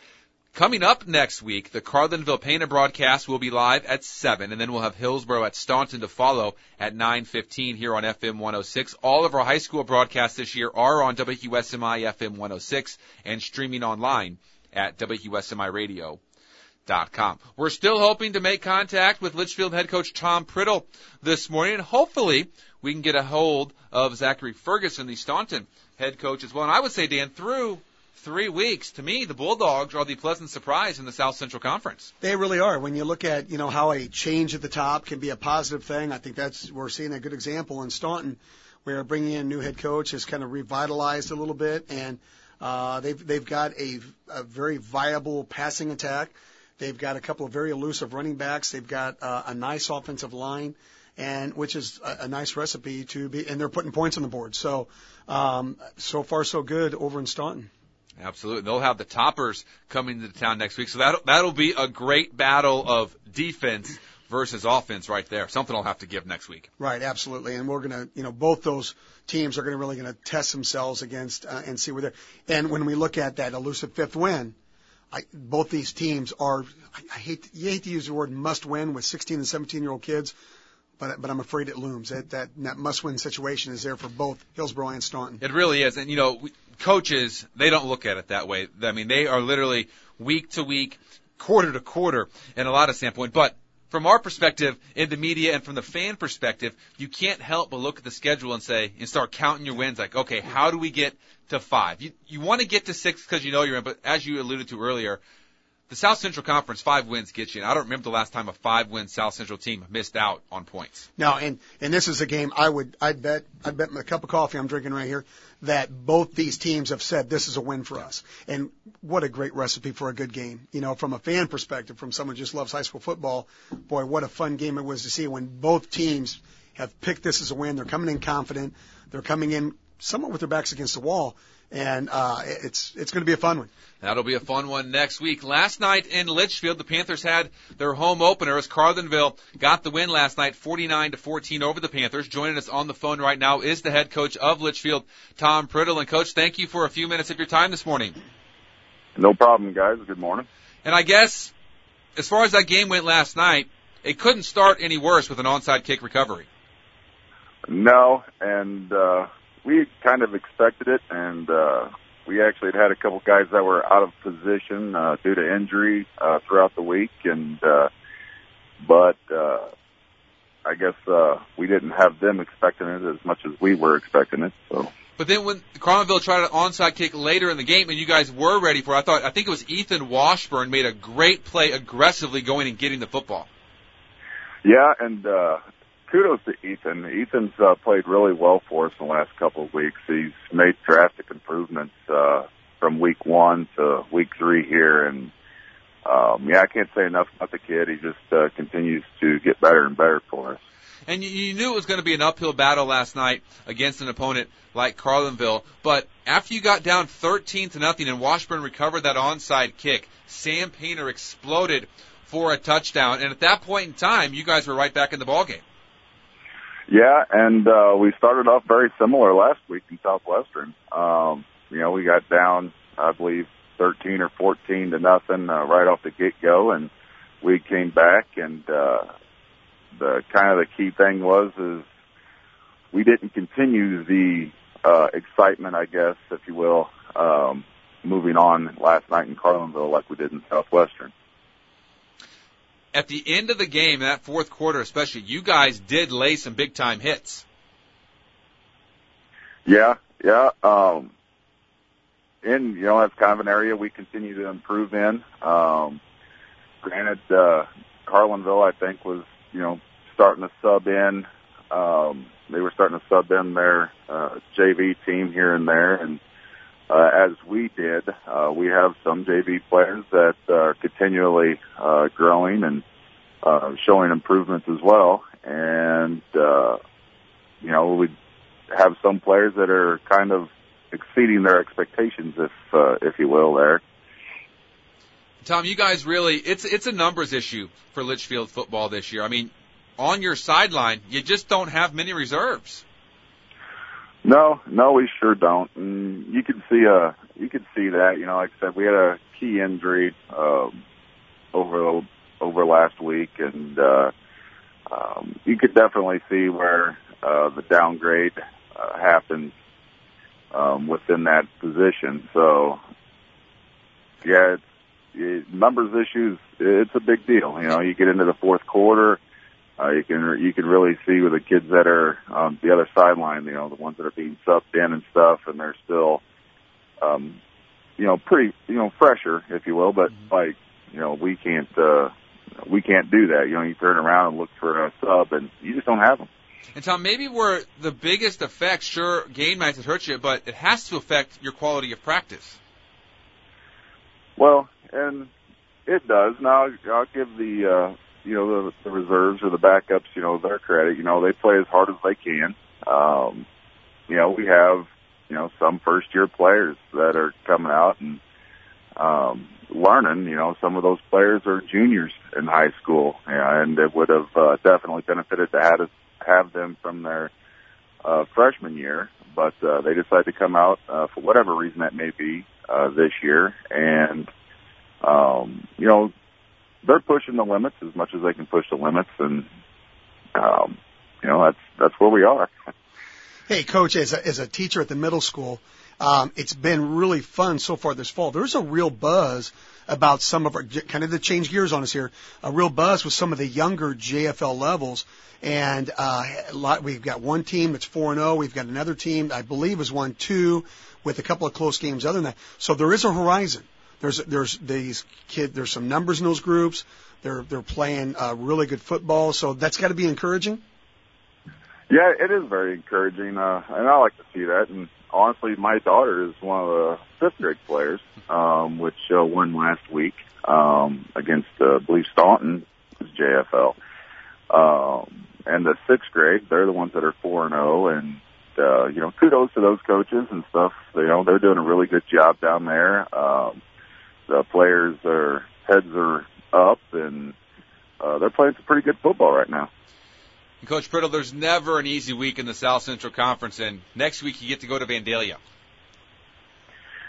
Coming up next week, the Carlinville Painter broadcast will be live at seven, and then we'll have Hillsborough at Staunton to follow at nine fifteen here on F M one oh six. All of our high school broadcasts this year are on W S M I F M one oh six and streaming online at W S M I radio dot com. We're still hoping to make contact with Litchfield head coach Tom Priddle this morning, and hopefully we can get a hold of Zachary Ferguson, the Staunton head coach as well. And I would say, Dan, through three weeks, to me, the Bulldogs are the pleasant surprise in the South Central Conference. They really are. When you look at, you know, how a change at the top can be a positive thing, I think that's, we're seeing a good example in Staunton, where bringing in a new head coach has kind of revitalized a little bit, and Uh, they've, they've got a, a very viable passing attack. They've got a couple of very elusive running backs. They've got uh, a nice offensive line, and which is a, a nice recipe to be, and they're putting points on the board. So, um, so far so good over in Staunton. Absolutely. They'll have the Toppers coming to town next week. So that'll, that'll be a great battle of defense versus offense right there. Something I'll have to give next week. Right, absolutely. And we're going to, you know, both those teams are going to really going to test themselves against uh, and see where they're. And when we look at that elusive fifth win, I, both these teams are. I, I hate you hate to use the word must win with sixteen and seventeen year old kids, but but I'm afraid it looms. That that, that must win situation is there for both Hillsborough and Staunton. It really is. And you know, we, coaches, they don't look at it that way. I mean, they are literally week to week, quarter to quarter in a lot of standpoint, but from our perspective in the media and from the fan perspective, you can't help but look at the schedule and say, and start counting your wins. Like, okay, how do we get to five? You, you want to get to six because you know you're in, but as you alluded to earlier, the South Central Conference, five wins get you in. I don't remember the last time a five-win South Central team missed out on points. No, and, and this is a game I would, I'd bet, I'd bet my cup of coffee I'm drinking right here that both these teams have said this is a win for us. And what a great recipe for a good game. You know, from a fan perspective, from someone who just loves high school football, boy, what a fun game it was to see when both teams have picked this as a win. They're coming in confident. They're coming in somewhat with their backs against the wall. And uh, it's it's going to be a fun one. That'll be a fun one next week. Last night in Litchfield, the Panthers had their home opener as Carlinville got the win last night, forty-nine to fourteen over the Panthers. Joining us on the phone right now is the head coach of Litchfield, Tom Priddle. And, Coach, thank you for a few minutes of your time this morning. No problem, guys. Good morning. And I guess as far as that game went last night, it couldn't start any worse with an onside kick recovery. No, and uh, we kind of expected it, and uh, we actually had had a couple guys that were out of position uh, due to injury uh, throughout the week, and uh, but uh, I guess uh, we didn't have them expecting it as much as we were expecting it. So. But then when Carlinville tried an onside kick later in the game, and you guys were ready for it, I thought I think it was Ethan Washburn made a great play aggressively going and getting the football. Yeah, and uh, kudos to Ethan. Ethan's uh, played really well for us in the last couple of weeks. He's made drastic improvements uh, from week one to week three here, and um, yeah, I can't say enough about the kid. He just uh, continues to get better and better for us. And you, you knew it was going to be an uphill battle last night against an opponent like Carlinville, but after you got down thirteen to nothing and Washburn recovered that onside kick, Sam Painter exploded for a touchdown, and at that point in time, you guys were right back in the ballgame. Yeah, and uh, we started off very similar last week in Southwestern. Um, you know, we got down, I believe, thirteen or fourteen to nothing uh, right off the get-go, and we came back, and uh, the kind of the key thing was is we didn't continue the uh, excitement, I guess, if you will, um, moving on last night in Carlinville like we did in Southwestern. At the end of the game, that fourth quarter especially, you guys did lay some big-time hits. Yeah, yeah. Um, and, you know, that's kind of an area we continue to improve in. Um, granted, uh, Carlinville, I think, was, you know, starting to sub in. Um, they were starting to sub in their uh, J V team here and there, and uh, as we did, uh, we have some J V players that are continually uh, growing and uh, showing improvements as well. And uh, you know, we have some players that are kind of exceeding their expectations, if uh, if you will, there. Tom, you guys really, it's it's a numbers issue for Litchfield football this year. I mean, on your sideline, you just don't have many reserves. No, no, we sure don't. And you can see uh you can see that. You know, like I said, we had a key injury um, over over last week, and uh, um, you could definitely see where uh, the downgrade uh, happened um, within that position. So, yeah, it's, it, numbers issues. It's a big deal. You know, you get into the fourth quarter. Uh, you can you can really see with the kids that are on the other sideline, you know, the ones that are being subbed in and stuff, and they're still, um, you know, pretty, you know, fresher, if you will. But like, you know, we can't uh, we can't do that. You know, you turn around and look for a sub, and you just don't have them. And Tom, maybe where the biggest effect, sure, game nights has hurt you, but it has to affect your quality of practice. Well, and it does. Now I'll give the. Uh, you know, the, the reserves or the backups, you know, their credit. You know, they play as hard as they can. Um, you know, we have, you know, some first-year players that are coming out and um, learning. You know, some of those players are juniors in high school, yeah, and it would have uh, definitely benefited to have, have them from their uh, freshman year. But uh, they decided to come out uh, for whatever reason that may be uh, this year. And, um, you know, they're pushing the limits as much as they can push the limits, and um, you know that's that's where we are. Hey, Coach, as a, as a teacher at the middle school, um, it's been really fun so far this fall. There's a real buzz about some of our, kind of to change gears on us here, a real buzz with some of the younger J F L levels. And uh, a lot, we've got one team that's four and oh. We've got another team, I believe, is one two with a couple of close games other than that. So there is a horizon. There's there's these kids. There's some numbers in those groups. They're they're playing uh, really good football. So that's got to be encouraging. Yeah, it is very encouraging, uh, and I like to see that. And honestly, my daughter is one of the fifth grade players, um, which uh, won last week um, against uh, I believe Staunton, J F L. Um, and the sixth grade, they're the ones that are four and zero, and uh, you know, kudos to those coaches and stuff. You know, they're doing a really good job down there. Um, The players, their heads are up, and uh, they're playing some pretty good football right now. And Coach Priddle, there's never an easy week in the South Central Conference, and next week you get to go to Vandalia.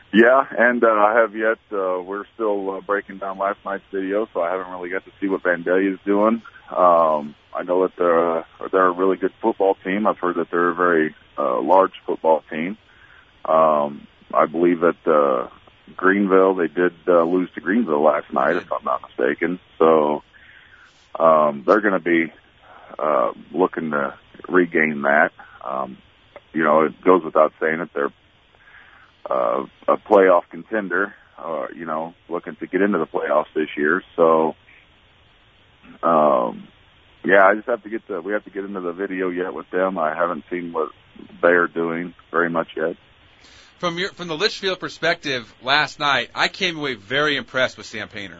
Yeah, and uh, I have yet. Uh, we're still uh, breaking down last night's video, so I haven't really got to see what Vandalia is doing. Um, I know that they're uh, they're a really good football team. I've heard that they're a very uh, large football team. Um, I believe that uh, Greenville, they did uh, lose to Greenville last night, if I'm not mistaken. So um, they're going to be uh, looking to regain that. Um, you know, it goes without saying that they're uh, a playoff contender, uh, you know, looking to get into the playoffs this year. So, um, yeah, I just have to get to, we have to get into the video yet with them. I haven't seen what they're doing very much yet. From your, from the Litchfield perspective, last night, I came away very impressed with Sam Painter.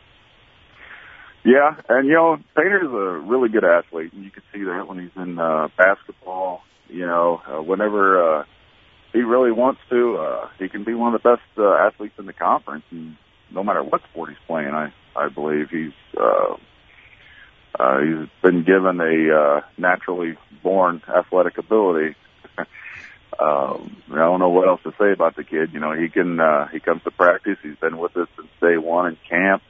Yeah, and, you know, Painter's a really good athlete, and you can see that when he's in uh, basketball. You know, uh, whenever uh, he really wants to, uh, he can be one of the best uh, athletes in the conference, and no matter what sport he's playing, I, I believe he's uh, uh, he's been given a uh, naturally born athletic ability. um, I don't know what else to say about the kid. You know, he can uh, he comes to practice. He's been with us since day one in camp.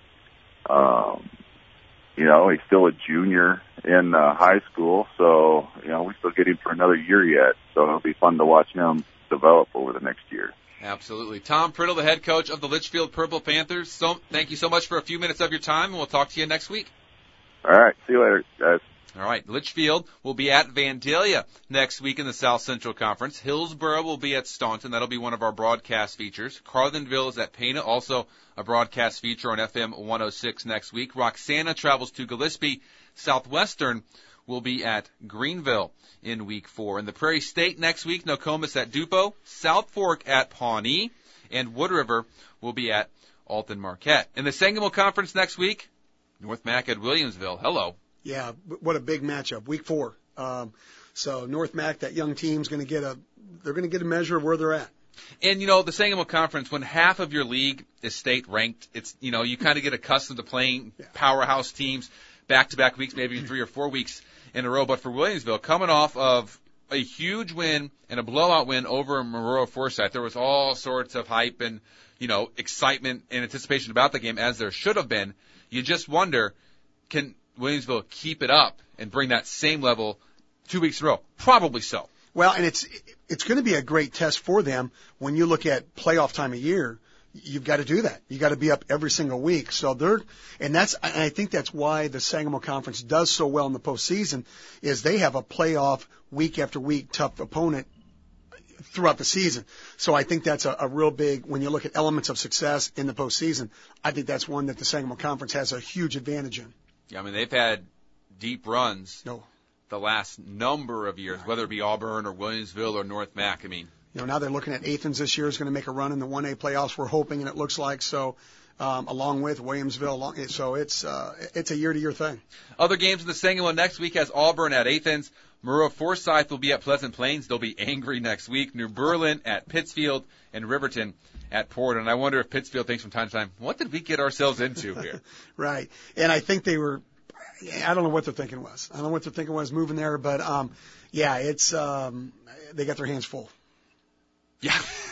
Um, You know, he's still a junior in uh, high school, so, you know, we still get him for another year yet. So it'll be fun to watch him develop over the next year. Absolutely. Tom Priddle, the head coach of the Litchfield Purple Panthers. So thank you so much for a few minutes of your time, and we'll talk to you next week. All right. See you later, guys. All right. Litchfield will be at Vandalia next week in the South Central Conference. Hillsboro will be at Staunton. That'll be one of our broadcast features. Carlinville is at Pana, also a broadcast feature on F M one oh six next week. Roxana travels to Gillespie. Southwestern will be at Greenville in week four. In the Prairie State next week, Nokomis at Dupo, South Fork at Pawnee, and Wood River will be at Alton Marquette. In the Sangamo Conference next week, North Mac at Williamsville. Hello. Yeah, what a big matchup, week four. Um, so North Mac, that young team's going to get a, they're going to get a measure of where they're at. And, you know, the Sangamo Conference, when half of your league is state ranked, it's, you know, you kind of get accustomed to playing yeah. powerhouse teams back-to-back weeks, maybe three or four weeks in a row. But for Williamsville, coming off of a huge win and a blowout win over Maroa Forsyth, there was all sorts of hype and, you know, excitement and anticipation about the game, as there should have been. You just wonder, can Williamsville keep it up and bring that same level two weeks in a row? Probably so. Well, and it's it's going to be a great test for them when you look at playoff time of year. You've got to do that. You got to be up every single week. So they're, and that's, and I think that's why the Sangamo Conference does so well in the postseason, is they have a playoff week after week tough opponent throughout the season. So I think that's a, a real big, when you look at elements of success in the postseason, I think that's one that the Sangamo Conference has a huge advantage in. Yeah, I mean, they've had deep runs no. the last number of years, whether it be Auburn or Williamsville or North Mac. I mean, you know, now they're looking at Athens this year is going to make a run in the one A playoffs, we're hoping, and it looks like so, um, along with Williamsville. Along, so it's uh, it's a year-to-year thing. Other games in the Sangamo next week has Auburn at Athens. Maroa Forsyth will be at Pleasant Plains. They'll be angry next week. New Berlin at Pittsfield, and Riverton at Portland. And I wonder if Pittsfield thinks from time to time, what did we get ourselves into here? Right. And I think they were, I don't know what their thinking was. I don't know what their thinking was moving there, but um, yeah, it's um, they got their hands full. Yeah.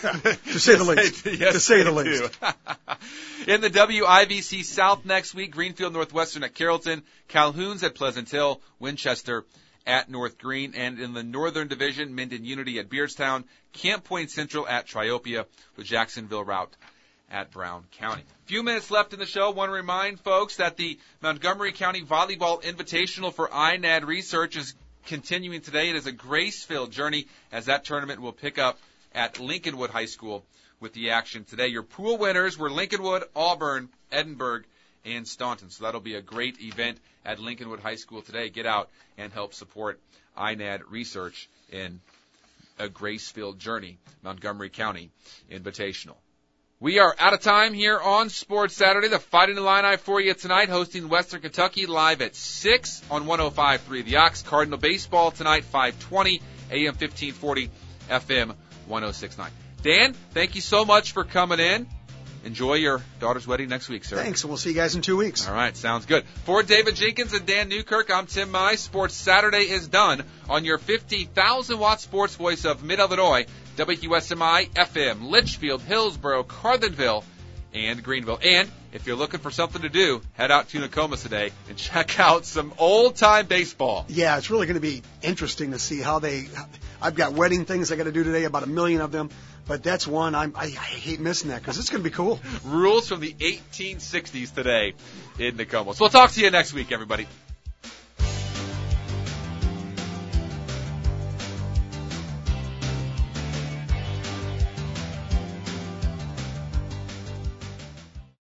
to say the least. Yes, to say the least. In the W I V C South next week, Greenfield Northwestern at Carrollton, Calhoun's at Pleasant Hill, Winchester at North Green, and in the Northern Division, Minden Unity at Beardstown, Camp Point Central at Triopia, the Jacksonville route at Brown County. Few minutes left in the show. Want to remind folks that the Montgomery County Volleyball Invitational for I N A D Research is continuing today. It is a grace-filled journey, as that tournament will pick up at Lincolnwood High School with the action today. Your pool winners were Lincolnwood, Auburn, Edinburgh, and Staunton. So that'll be a great event at Lincolnwood High School today. Get out and help support I N A D Research in a grace-filled journey, Montgomery County Invitational. We are out of time here on Sports Saturday. The Fighting Illini for you tonight, hosting Western Kentucky live at six on one oh five point three The Ox. Cardinal baseball tonight, five twenty, A M fifteen forty, F M one oh six point nine. Dan, thank you so much for coming in. Enjoy your daughter's wedding next week, sir. Thanks, and we'll see you guys in two weeks. All right, sounds good. For David Jenkins and Dan Newkirk, I'm Tim Mize. Sports Saturday is done on your fifty thousand watt sports voice of Mid-Illinois, W S M I F M, Litchfield, Hillsboro, Carlinville, and Greenville. And if you're looking for something to do, head out to Nokomis today and check out some old-time baseball. Yeah, it's really going to be interesting to see how they – I've got wedding things I got to do today, about a million of them. But that's one I'm, I, I hate missing that because it's going to be cool. Rules from the eighteen sixties today in Nokomis. We'll talk to you next week, everybody.